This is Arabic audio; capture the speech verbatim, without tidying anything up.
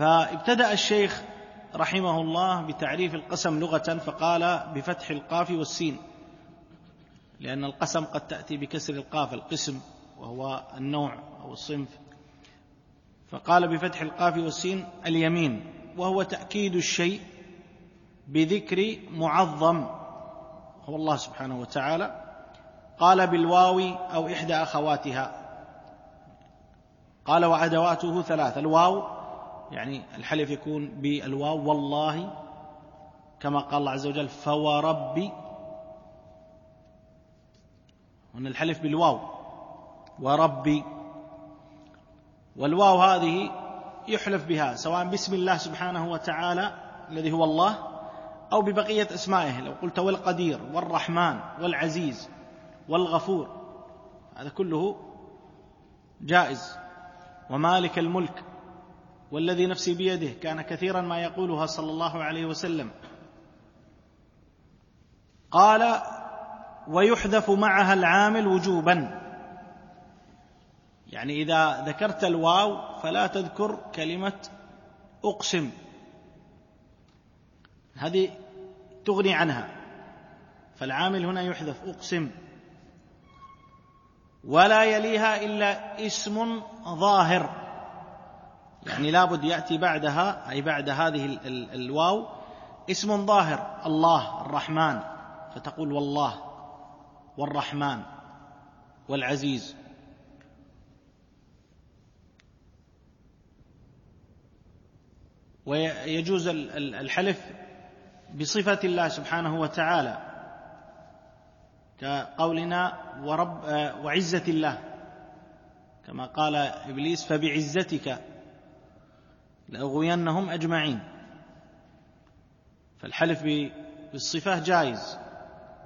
فابتدأ الشيخ رحمه الله بتعريف القسم لغة، فقال بفتح القاف والسين، لأن القسم قد تأتي بكسر القاف، القسم وهو النوع أو الصنف، فقال بفتح القاف والسين اليمين، وهو تأكيد الشيء بذكر معظم هو الله سبحانه وتعالى. قال بالواو أو إحدى أخواتها. قال وأدواته ثلاث. الواو يعني الحلف يكون بالواو، والله، كما قال الله عز وجل فوربي، هنا الحلف بالواو وربي، والواو هذه يحلف بها سواء باسم الله سبحانه وتعالى الذي هو الله أو ببقية أسمائه، لو قلت والقدير والرحمن والعزيز والغفور، هذا كله جائز. ومالك الملك والذي نفسي بيده، كان كثيرا ما يقولها صلى الله عليه وسلم. قال ويحذف معها العامل وجوبا، يعني إذا ذكرت الواو فلا تذكر كلمة أقسم، هذه تغني عنها، فالعامل هنا يحذف أقسم. ولا يليها إلا اسم ظاهر، يعني لابد يأتي بعدها أي بعد هذه الواو اسم ظاهر، الله الرحمن، فتقول والله والرحمن والعزيز. ويجوز الحلف بصفة الله سبحانه وتعالى، كقولنا ورب وعزة الله، كما قال إبليس فبعزتك لأغوينهم أجمعين، فالحلف بالصفة جائز.